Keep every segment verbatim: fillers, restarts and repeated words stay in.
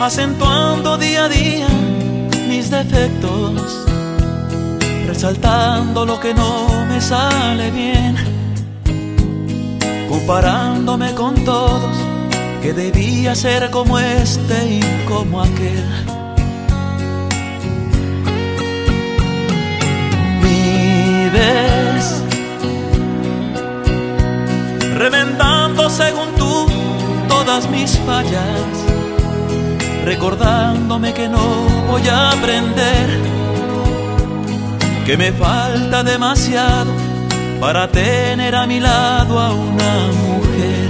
acentuando día a día mis defectos, resaltando lo que no me sale bien, comparándome con todos, que debía ser como este y como aquel. Vives reventando según tú todas mis fallas, recordándome que no voy a aprender, que me falta demasiado para tener a mi lado a una mujer.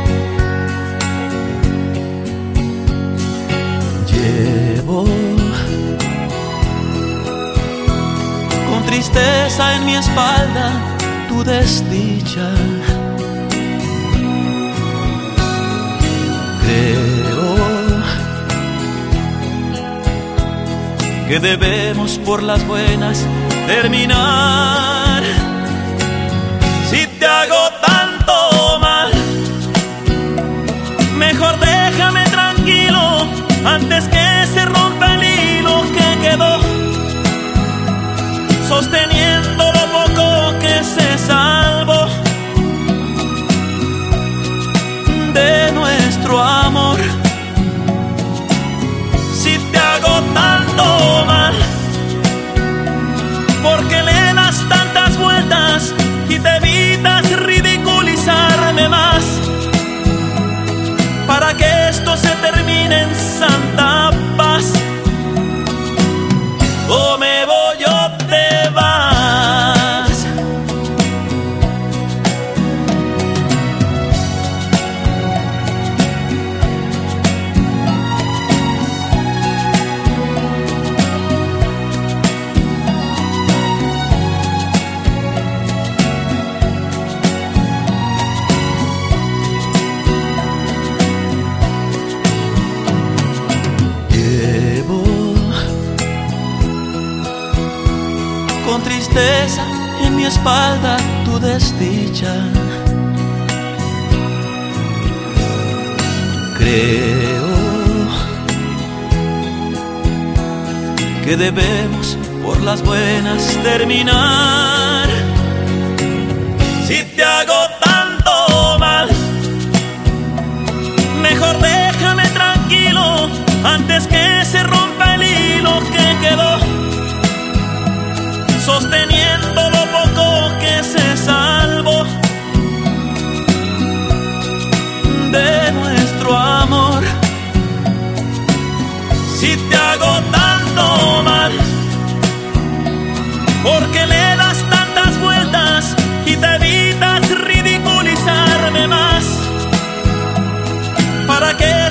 Llevo con tristeza en mi espalda tu desdicha. Creo que debemos por las buenas terminar. Si te hago tanto mal, mejor déjame tranquilo antes que se rompa el hilo que quedó sosteniendo lo poco que se salvó de nuestro amor. Si te hago tanto mal, porque le das tantas vueltas y te evitas ridiculizarme más, para que esto se termine en santa paz. O me voy o te vas. Con tristeza en mi espalda tu desdicha. Creo que debemos por las buenas terminar. Si te hago tanto mal, mejor déjame tranquilo antes que se rompa el hilo que quedó sosteniendo lo poco que se salvó de nuestro amor. Si te hago tanto mal, porque le das tantas vueltas y te evitas ridiculizarme más, para que